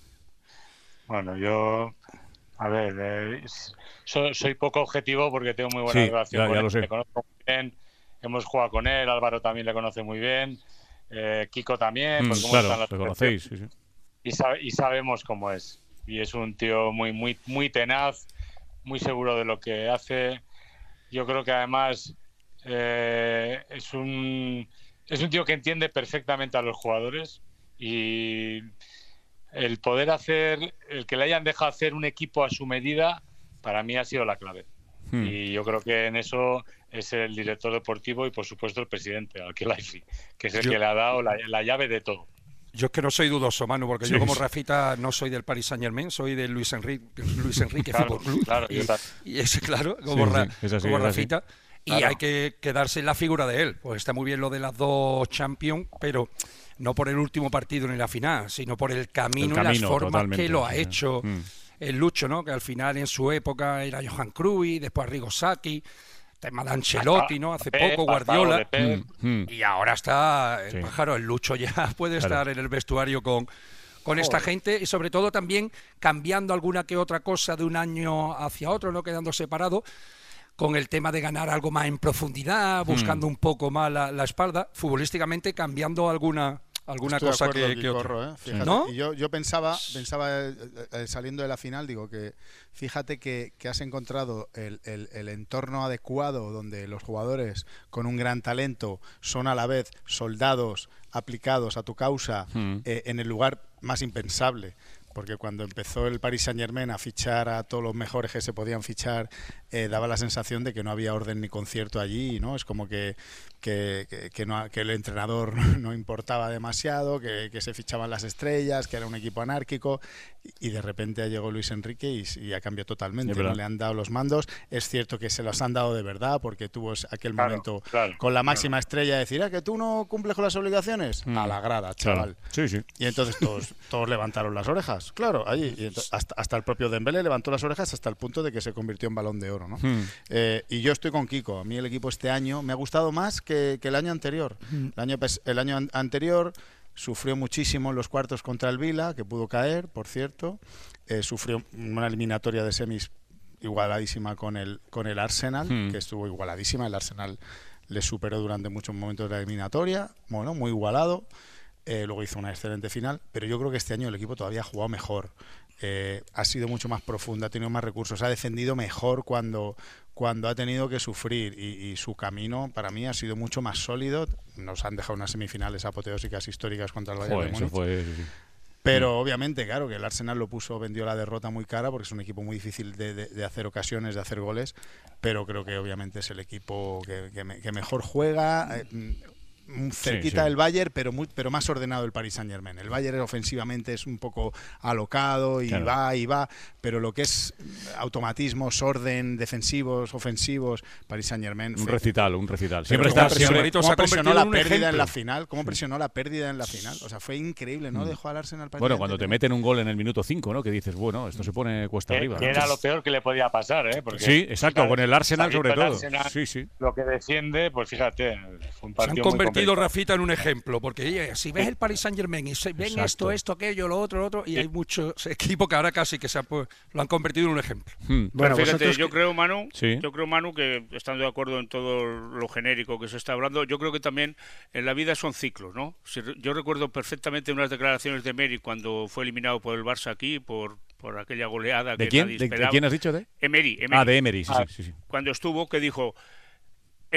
Bueno, yo, a ver, eh, so- soy poco objetivo porque tengo muy buena Sí, relación ya- con ya él, lo sé. le conozco muy bien, hemos jugado con él, Álvaro también le conoce muy bien, eh, Kiko también, Mm, porque cómo claro, están las lo conocéis, selecciones. sí, sí. Y, sabe- y sabemos cómo es. Y es un tío muy, muy, muy tenaz, muy seguro de lo que hace. Yo creo que además eh, es un es un tío que entiende perfectamente a los jugadores, y el poder hacer, el que le hayan dejado hacer un equipo a su medida, para mí ha sido la clave. Hmm. Y yo creo que en eso es el director deportivo y por supuesto el presidente, Al-Khelaifi, que es el Yo- que le ha dado la, la llave de todo. Yo es que no soy dudoso, Manu, porque Sí, yo como sí. Rafita no soy del Paris Saint Germain, soy del Luis Enrique, Luis Enrique Claro, Fútbol Club. claro, y, yo también. y es claro, como, Sí, Ra- sí, es así, como es así. Rafita. Y Claro. hay que quedarse en la figura de él. Pues está muy bien lo de las dos Champions, pero no por el último partido ni la final, sino por el camino, El y las camino, formas totalmente, que lo ha sí. hecho Mm. el Lucho, ¿no? Que al final en su época era Johan Cruyff, después Arrigo Sacchi, tema de Ancelotti, ¿no? Hace Pep, poco Pablo Guardiola. de Pep. Mm, mm. Y ahora está el Sí. pájaro, el Lucho ya puede Claro. estar en el vestuario con, con esta gente y sobre todo también cambiando alguna que otra cosa de un año hacia otro, no quedando separado, con el tema de ganar algo más en profundidad, buscando un poco más la, la espalda, futbolísticamente cambiando alguna alguna Estoy de cosa acuerdo, que, que otra. Quicorro, ¿eh? Fíjate, ¿No? y yo, yo pensaba, pensaba eh, eh, saliendo de la final, digo que fíjate que, que has encontrado el, el- el entorno adecuado donde los jugadores con un gran talento son a la vez soldados aplicados a tu causa Mm. eh, en el lugar más impensable. Porque cuando empezó el Paris Saint-Germain a fichar a todos los mejores que se podían fichar, eh, daba la sensación de que no había orden ni concierto allí, ¿no? Es como que, que, que- que no, que el entrenador no importaba demasiado, que, que se fichaban las estrellas, que era un equipo anárquico, y, y de repente llegó Luis Enrique y, y ha cambiado totalmente. Es ¿no? verdad. Le han dado los mandos. Es cierto que se los han dado de verdad, porque tuvo ese- aquel Claro, momento claro, con la máxima estrella de decir, "Ah, que tú no cumples con las obligaciones". Mm. A la grada, Claro. chaval. Sí, sí. Y entonces todos, todos levantaron las orejas, claro, allí. Y ento- hasta, hasta el propio Dembélé levantó las orejas hasta el punto de que se convirtió en Balón de Oro, ¿no? Hmm. Eh, y yo estoy con Kiko. A mí el equipo este año me ha gustado más que, que el año anterior. El año, pes- el año an- anterior sufrió muchísimo en los cuartos contra el Vila, que pudo caer, por cierto. Eh, sufrió una eliminatoria de semis igualadísima con el, con el Arsenal, Hmm. que estuvo igualadísima. El Arsenal le superó durante muchos momentos de la eliminatoria. Bueno, muy igualado. Eh, luego hizo una excelente final, pero yo creo que este año el equipo todavía ha jugado mejor. Eh, ha sido mucho más profundo, ha tenido más recursos, ha defendido mejor cuando, cuando ha tenido que sufrir, y, y su camino para mí ha sido mucho más sólido. Nos han dejado unas semifinales apoteósicas históricas contra el Bayern Joder, de eso Múnich. fue... sí, sí. Pero obviamente, claro, que el Arsenal lo puso, vendió la derrota muy cara porque es un equipo muy difícil de, de- de hacer ocasiones, de hacer goles, pero creo que obviamente es el equipo que, que me- que mejor juega, eh, mm, cerquita sí. del Bayern, pero muy, pero más ordenado el Paris Saint-Germain. El Bayern ofensivamente es un poco alocado y Claro. va y va, pero lo que es automatismos, orden, defensivos, ofensivos, Paris Saint-Germain Un fue- recital, un recital. pero Siempre cómo está... presionó, siempre- se cómo ha presionó convertido la en un pérdida en ejemplo. la final, cómo presionó la pérdida en la final. O sea, fue increíble, ¿no? Dejó al Arsenal Bueno, cuando te meten un gol en el minuto cinco, ¿no? Que dices, bueno, esto se pone cuesta Que, arriba. que ¿no? era lo peor que le podía pasar, ¿eh? Porque, Sí, exacto, con el Arsenal sabiendo sobre el todo. Arsenal, Sí, sí. Lo que defiende, pues fíjate, fue un Se han partido muy convertido, complicado. Rafita, en un ejemplo, porque oye, si ves el Paris Saint Germain y se ven Exacto. esto, esto, aquello, lo otro, lo otro, y hay muchos equipos que ahora casi que se han, pues, lo han convertido en un ejemplo. Hmm. Bueno, Pero fíjate, vosotros yo que- creo, Manu, Sí. yo creo, Manu, que estando de acuerdo en todo lo genérico que se está hablando, yo creo que también en la vida son ciclos, ¿no? Si re- Yo recuerdo perfectamente unas declaraciones de Emery cuando fue eliminado por el Barça aquí, por, por aquella goleada ¿De que quién? nadie ¿De, de esperaba. quién has dicho? ¿De? Emery, Emery. Ah, de Emery, sí, Ah. sí, sí, sí. Cuando estuvo, que dijo, el,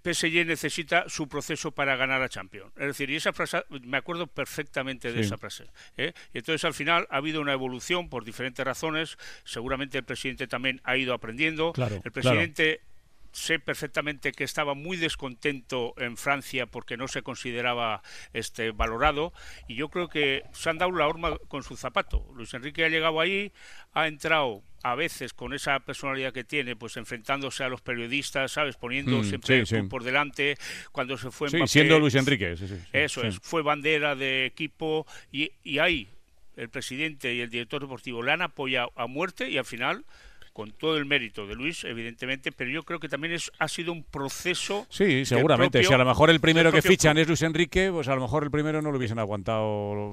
P S G necesita su proceso para ganar a Champions. Es decir, y esa frase, me acuerdo perfectamente de Sí. esa frase. ¿eh? Y entonces al final ha habido una evolución por diferentes razones. Seguramente el presidente también ha ido aprendiendo. Claro, el presidente... Sé perfectamente que estaba muy descontento en Francia porque no se consideraba este valorado, y yo creo que se han dado la horma con su zapato. Luis Enrique ha llegado ahí, ha entrado a veces con esa personalidad que tiene, pues enfrentándose a los periodistas, ¿sabes? Poniendo Mm, siempre sí, el sí. club por delante. Cuando se fue Sí, Mbappé, siendo Luis Enrique. Sí, sí, sí, eso sí. es, fue bandera de equipo, y, y ahí el presidente y el director deportivo le han apoyado a muerte, y al final, con todo el mérito de Luis, evidentemente, pero yo creo que también es, ha sido un proceso. Sí, seguramente. propio- si a lo mejor el primero del que propio fichan club. es Luis Enrique, pues a lo mejor el primero no lo hubiesen aguantado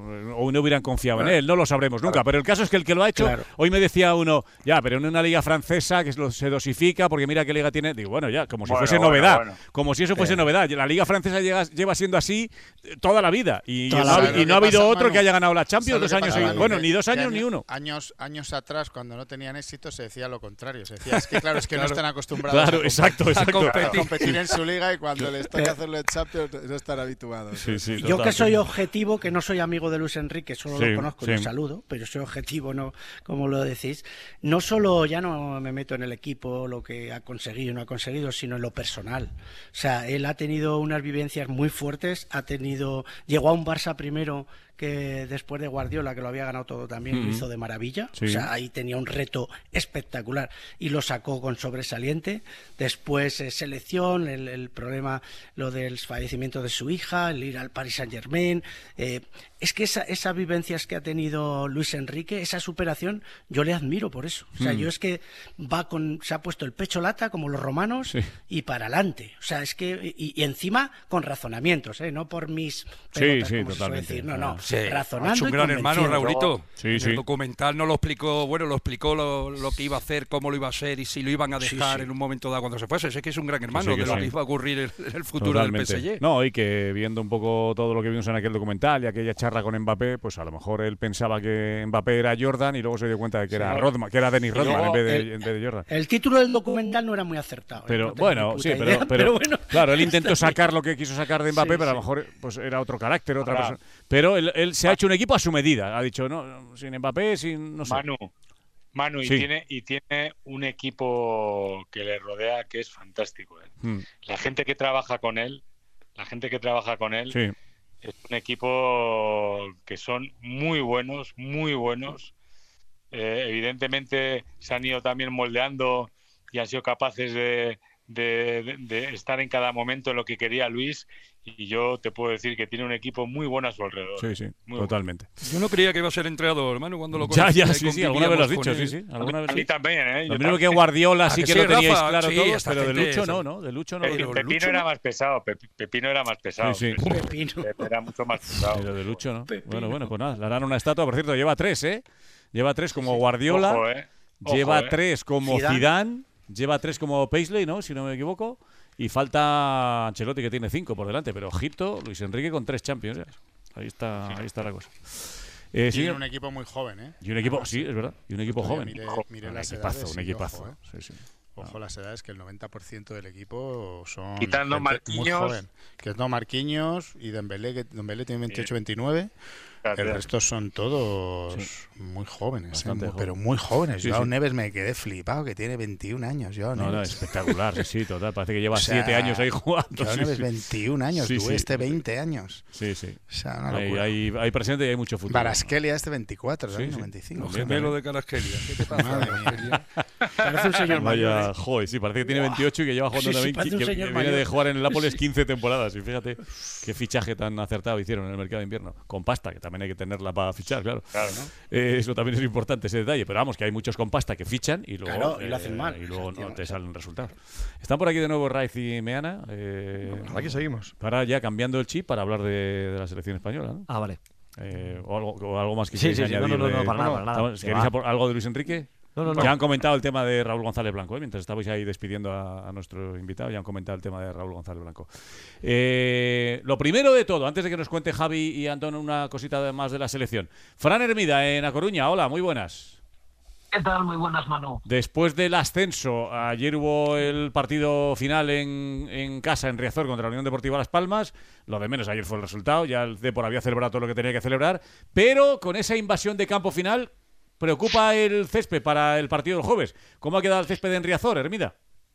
o no hubieran confiado Claro. en él. No lo sabremos nunca. Pero el caso es que el que lo ha hecho, Claro. hoy me decía uno, ya, pero en una liga francesa que lo- se dosifica, porque mira qué liga tiene. Digo, bueno, ya, como si Bueno, fuese bueno, novedad. bueno. Como si eso fuese Sí. novedad. La liga francesa llega- lleva siendo así eh, toda la vida. Y, Toda no, la ha- vida. y no ha ¿Sabes lo que habido pasa, otro Manu? que haya ganado la Champions ¿Sabes dos lo que años pasa, seguidos. Manu? Bueno, Que- ni dos que años año- ni uno. Años, años atrás, cuando no tenían éxito, se decía lo contrario. Se decía, es que claro, es que Claro. no están acostumbrados Claro, a, exacto, a exacto. competir, Claro. competir en su liga, y cuando les toca Pero- hacerlo en Champions no están habituados. Sí, sí, Yo que soy objetivo, que no soy amigo de Luis Enrique, solo Sí, lo conozco y sí. lo saludo, pero soy objetivo, no como lo decís. No solo ya no me meto en el equipo, lo que ha conseguido y no ha conseguido, sino en lo personal. O sea, él ha tenido unas vivencias muy fuertes, ha tenido, llegó a un Barça primero que después de Guardiola, que lo había ganado todo también, lo Ujú. hizo de maravilla. Sí. O sea, ahí tenía un reto espectacular y lo sacó con sobresaliente. Después eh, selección, el, el problema, lo del fallecimiento de su hija, el ir al Paris Saint-Germain. Eh, es que esa, esas vivencias que ha tenido Luis Enrique, esa superación, yo le admiro por eso. O sea, Mm. yo es que va con, se ha puesto el pecho lata como los romanos Sí. y para adelante. O sea, es que, y, y encima con razonamientos, ¿eh? No por mis Sí, pelotas, sí, como se suele totalmente. decir. No, no, Ah. Sí, razonando ha hecho un y gran hermano, convenciendo. Raulito. Sí, en sí. el documental no lo explicó, bueno, lo explicó lo, lo que iba a hacer, cómo lo iba a hacer y si lo iban a Sí, dejar sí. en un momento dado cuando se fuese. Es que es un gran hermano sí, que de lo sí. que iba a ocurrir en, en el futuro Totalmente. del P S G. No, y que viendo un poco todo lo que vimos en aquel documental y aquella charla con Mbappé, pues a lo mejor él pensaba que Mbappé era Jordan y luego se dio cuenta de que era Sí. Rodman, que era Dennis Y Rodman luego en vez, de, el- en vez de Jordan. El título del documental no era muy acertado. ¿eh? Pero No tengo bueno, ni puta sí, pero, idea, pero, pero bueno. claro, él intentó Está bien. sacar lo que quiso sacar de Mbappé, Sí, pero a lo sí. mejor pues era otro carácter, otra Ahora- persona. Pero él, él se ha hecho un equipo a su medida. Ha dicho, no, no, sin Mbappé, sin no sé. Manu, Manu, y Sí. tiene y tiene un equipo que le rodea que es fantástico. ¿eh? Mm, La gente que trabaja con él, la gente que trabaja con él sí. es un equipo que son muy buenos, muy buenos. Eh, evidentemente se han ido también moldeando y han sido capaces de, de- de- de estar en cada momento en lo que quería Luis, y yo te puedo decir que tiene un equipo muy bueno a su alrededor. Sí, sí, Muy bueno. totalmente. Yo no creía que iba a ser entrenador, hermano, cuando lo Ya, conocía ya, y sí, sí, alguna vez lo has dicho, convivíamos sí, con sí. él. Alguna vez A mí sí. también, ¿eh? Lo Yo mismo que también. Guardiola ¿A sí que que sí, lo teníais Rafa? claro Sí, todos, esta pero de gente Lucho esa- no, ¿no? De Lucho no. Eh, lo Pero tengo. Pepino Lucho era no. más pesado, Pep- Pepino era más pesado. Sí, sí. Pepino. Era mucho más pesado. Pero de Lucho no. Pepino. Bueno, bueno, pues nada, le harán una estatua. Por cierto, lleva tres, ¿eh? Lleva tres como Guardiola, Ojo, ¿eh? Ojo, lleva ¿eh? tres como Zidane. Zidane, lleva tres como Paisley, ¿no? Si no me equivoco. Y falta Ancelotti, que tiene cinco por delante. Pero ojito, Luis Enrique con tres Champions. ¿eh? Ahí está, ahí está la cosa. Eh, Y señor- un equipo muy joven, ¿eh? y un equipo, Además, sí, es verdad. Y un equipo Oye, joven. mire- mire un las equipazo, edades un y equipazo. ojo, ¿eh? Sí, sí. Ojo las edades, que el noventa por ciento del equipo son Quitando gente muy Marquinhos. joven. Que es no Marquinhos y Dembélé, que Dembélé tiene veintiocho veintinueve. Fíjate. El resto son todos Sí. muy jóvenes, ¿eh? Bastante Muy- joven. pero muy jóvenes. Sí, Joao sí. Neves me quedé flipado, que tiene veintiún años. Joao No, no, Neves. espectacular, sí, sí, total. Parece que lleva O sea, siete años ahí jugando. Joao sí, Neves, sí. veintiún años, Sí, sí. Dueste veinte años. Sí, sí. O sea, una Hay, locura. hay, hay presente y hay mucho futuro. Baraskelia este veinticuatro, Sí, también, sí. noventa y cinco. También, Gemelo de Carasquelia. ¿Qué te pasa? Madre mía. Parece un señor mayor. Vaya, ¿eh? joder, sí, parece que tiene veintiocho y que lleva jugando Sí, sí, también, parece un que, que señor viene de mayor. jugar en el Nápoles Sí. quince temporadas. Y fíjate qué fichaje tan acertado hicieron en el mercado de invierno. Con pasta, que también hay que tenerla para fichar, claro. Claro, ¿no? Eh, eso también es importante, ese detalle. Pero vamos, que hay muchos con pasta que fichan y luego, Claro, y lo hacen mal. y luego no Efectivamente. te salen resultados. Están por aquí de nuevo Raiz y Meana. Eh, Aquí seguimos. Para ya cambiando el chip para hablar de, de la selección española, ¿no? Ah, vale. Eh, o, algo, o algo más que Sí, queréis sí, sí, no, añadir. no, no, de- no, para nada, para nada. Estamos- Que ¿Queréis va. apor- algo de Luis Enrique? No, no, no. Ya han comentado el tema de Raúl González Blanco, ¿eh? Mientras estabais ahí despidiendo a, a nuestro invitado, ya han comentado el tema de Raúl González Blanco. Eh, lo primero de todo, antes de que nos cuente Javi y Antón una cosita más de la selección. Fran Hermida, en A Coruña. Hola, muy buenas. ¿Qué tal? Muy buenas, Manu. Después del ascenso, ayer hubo el partido final en, en casa, en Riazor, contra la Unión Deportiva Las Palmas. Lo de menos ayer fue el resultado. Ya el Depor había celebrado todo lo que tenía que celebrar. Pero con esa invasión de campo final, preocupa el césped para el partido del jueves. ¿Cómo ha quedado el césped en Riazor, Hermida?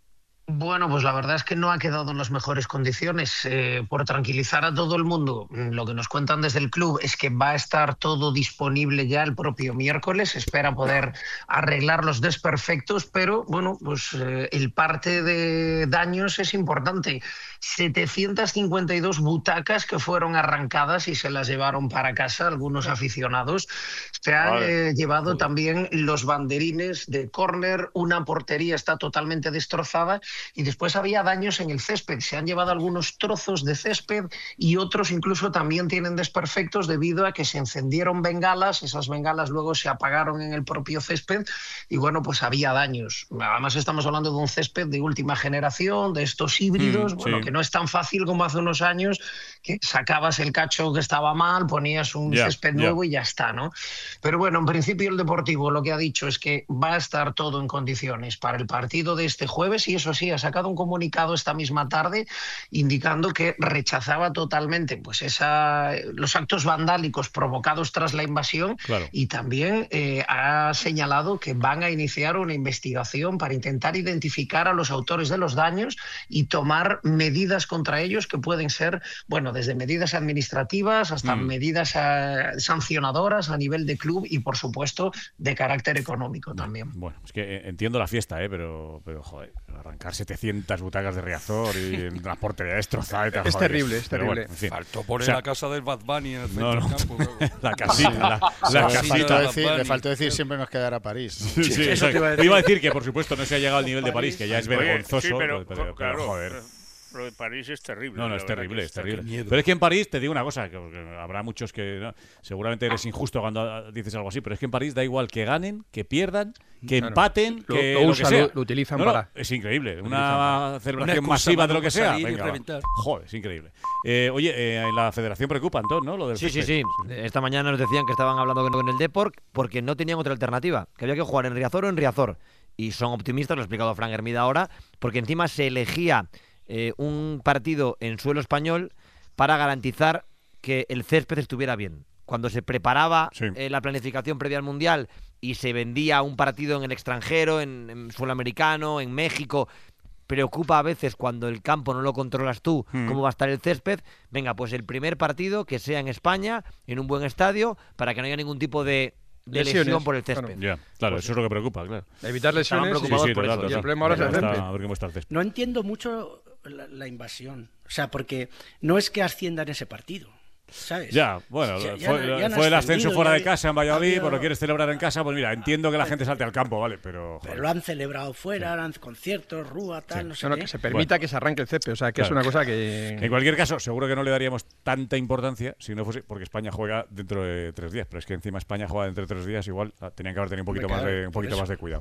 Bueno, pues la verdad es que no ha quedado en las mejores condiciones. Eh, por tranquilizar a todo el mundo, lo que nos cuentan desde el club es que va a estar todo disponible ya el propio miércoles. Espera poder arreglar los desperfectos, pero bueno, pues eh, el parte de daños es importante. setecientas cincuenta y dos butacas que fueron arrancadas y se las llevaron para casa algunos aficionados. Se han vale. eh, llevado Joder. también los banderines de córner, una portería está totalmente destrozada. Y después había daños en el césped. Se han llevado algunos trozos de césped y otros incluso también tienen desperfectos debido a que se encendieron bengalas. Esas bengalas luego se apagaron en el propio césped y bueno, pues había daños. Además estamos hablando de un césped de última generación, de estos híbridos, mm, bueno, sí. que no es tan fácil como hace unos años, que sacabas el cacho que estaba mal, ponías un yeah, césped yeah. nuevo y ya está, ¿no? Pero bueno, en principio el Deportivo lo que ha dicho es que va a estar todo en condiciones para el partido de este jueves y eso sí, ha sacado un comunicado esta misma tarde indicando que rechazaba totalmente pues esa, los actos vandálicos provocados tras la invasión claro. y también eh, ha señalado que van a iniciar una investigación para intentar identificar a los autores de los daños y tomar medidas contra ellos que pueden ser, bueno, desde medidas administrativas hasta mm. medidas eh, sancionadoras a nivel de club y, por supuesto, de carácter económico también. Bueno, es que entiendo la fiesta, ¿eh? pero, pero joder, arrancar setecientas butacas de Riazor y una portería destrozada. Y tal, es joder, terrible, es terrible. Bueno, en fin. Faltó poner o sea, la casa del Bad Bunny en el centro no, no. del campo. la casita. La, la sí, casita. Le faltó decir, le faltó decir siempre nos quedará París. ¿no? Sí, sí, eso iba a, decir. iba a decir que, por supuesto, no se ha llegado al nivel de París, que ya es vergonzoso. Oye, sí, pero, pero, pero, claro, pero joder. Lo de París es terrible. No, no, es terrible, es terrible. Miedo. Pero es que en París, te digo una cosa, que, que habrá muchos que no, seguramente eres injusto cuando dices algo así, pero es que en París da igual que ganen, que pierdan, que claro. empaten, lo, que lo, lo usan, que sea. Lo, lo utilizan no, no, para... es increíble. Una para. celebración una masiva de lo que sea. Venga, joder, es increíble. Eh, oye, eh, en la federación preocupa, entonces, ¿no? Lo del sí, sí, sí, sí. Esta mañana nos decían que estaban hablando con el Depor porque no tenían otra alternativa, que había que jugar en Riazor o en Riazor. Y son optimistas, lo ha explicado Fran Hermida ahora, porque encima se elegía Eh, un partido en suelo español para garantizar que el césped estuviera bien. Cuando se preparaba sí. eh, la planificación previa al Mundial y se vendía un partido en el extranjero, en, en suelo americano, en México, preocupa a veces cuando el campo no lo controlas tú, mm. cómo va a estar el césped. Venga, pues el primer partido que sea en España, en un buen estadio, para que no haya ningún tipo de de lesiones, lesión por el césped. Claro, yeah, claro pues eso es lo que preocupa, claro. Evitar lesiones sí, sí, por total, eso. Total. Y el problema ahora es el césped. A ver cómo está el césped. No entiendo mucho la, la invasión. O sea, porque no es que asciendan ese partido, ¿sabes? Ya, bueno, ya, ya fue, no, ya no fue el ascenso fuera de casa en Valladolid, habido, pues lo quieres celebrar en casa, pues mira, entiendo que la gente salte al campo, ¿vale? Pero, pero lo han celebrado fuera, sí. han conciertos, rúa, tal, sí. no sé no, no, qué. que se permita bueno. que se arranque el césped, o sea, que claro. es una cosa que... En cualquier caso, seguro que no le daríamos tanta importancia si no fuese porque España juega dentro de tres días, pero es que encima España juega dentro de tres días, igual tenían que haber tenido un poquito, más de, un poquito más de cuidado.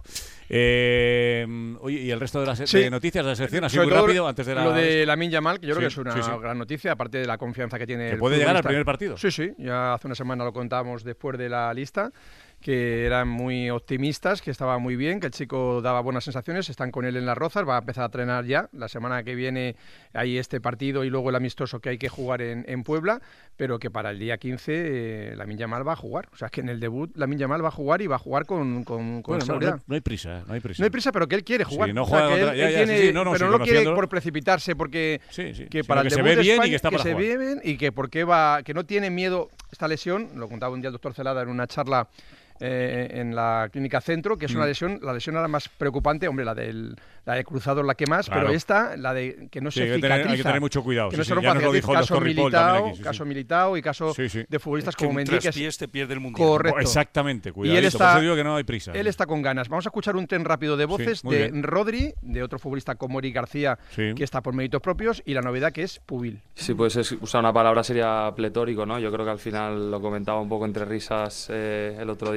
Eh, oye, ¿y el resto de las sí. de noticias de la selección? Así muy rápido, antes de la... Lo de Lamine Yamal, que yo creo sí, que es una sí, sí. gran noticia, aparte de la confianza que tiene... ¿Que el puede llegar al primer futbolista. partido? Sí, sí, ya hace una semana lo contábamos después de la lista, que eran muy optimistas, que estaba muy bien, que el chico daba buenas sensaciones, están con él en las Rozas, va a empezar a entrenar ya, la semana que viene hay este partido y luego el amistoso que hay que jugar en, en Puebla, pero que para el día quince eh, Lamine Yamal va a jugar, o sea que en el debut Lamine Yamal va a jugar y va a jugar con, con, con bueno, seguridad. No, no, no hay prisa, no hay prisa. No hay prisa, pero que él quiere jugar, sí, no o sea, que él, contra... ya, él ya, tiene, sí, sí, no, no, pero sí, no lo quiere por precipitarse, porque sí, sí, que para el que debut se ve bien España, y que está para que jugar. se ve bien y que porque va, que no tiene miedo esta lesión, lo contaba un día el doctor Celada en una charla Eh, en la clínica Centro, que es una lesión, la lesión ahora más preocupante, hombre, la del la de cruzado es la que más, claro. pero esta, la de que no sí, se hay que cicatriza. tener, hay que tener mucho cuidado. Que no sí, se sí, rompa lo dijo el caso Militao, aquí, sí, caso sí. Militao y caso sí, sí. de futbolistas es que como Mendy. Tres pies te pierde el mundial. Correcto. Exactamente, cuidado. Y él está, por eso digo que no hay prisa. Él está con ganas. Vamos a escuchar un tren rápido de voces sí, de bien. Rodri, de otro futbolista como Eric García, sí. que está por méritos propios, y la novedad que es Pubil. Sí, pues es, usar una palabra sería pletórico, ¿no? Yo creo que al final lo comentaba un poco entre risas eh, el otro día.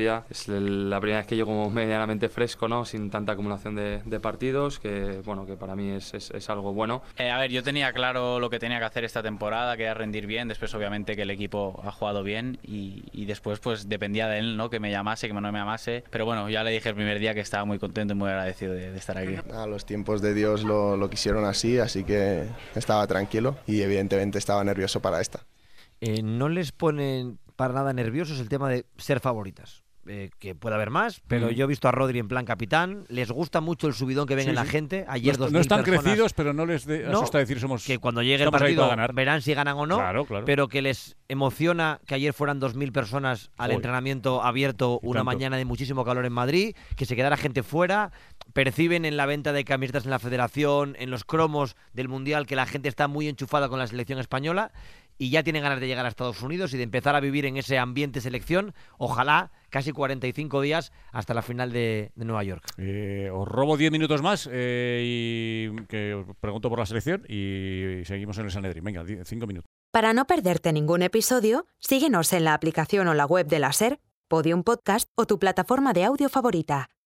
todavía. Es la primera vez que llego medianamente fresco, ¿no? Sin tanta acumulación de, de partidos, que bueno, que para mí es, es, es algo bueno. Eh, a ver, yo tenía claro lo que tenía que hacer esta temporada, que era rendir bien. Después, obviamente, que el equipo ha jugado bien y, y después, pues dependía de él, ¿no? Que me llamase, que no me llamase. Pero bueno, ya le dije el primer día que estaba muy contento y muy agradecido de, de estar aquí. A los tiempos de Dios lo, lo quisieron así, así que estaba tranquilo y evidentemente estaba nervioso para esta. Eh, ¿No les ponen para nada nerviosos el tema de ser favoritas? Eh, que puede haber más, pero mm. yo he visto a Rodri en plan capitán. Les gusta mucho el subidón que ven sí, en la sí. gente. Ayer no, dos no están personas, crecidos, pero no les de, no, asusta decir somos. Que cuando llegue el partido verán si ganan o no. Claro, claro. Pero que les emociona que ayer fueran dos mil personas al Joder. entrenamiento abierto una tanto. mañana de muchísimo calor en Madrid, que se quedara gente fuera. Perciben en la venta de camisetas en la Federación, en los cromos del Mundial, que la gente está muy enchufada con la selección española. Y ya tienen ganas de llegar a Estados Unidos y de empezar a vivir en ese ambiente selección, ojalá casi cuarenta y cinco días hasta la final de, de Nueva York. Eh, os robo diez minutos más eh, y que os pregunto por la selección y seguimos en el Sanedrín. Venga, cinco minutos. Para no perderte ningún episodio, síguenos en la aplicación o la web de la SER, Podium Podcast o tu plataforma de audio favorita.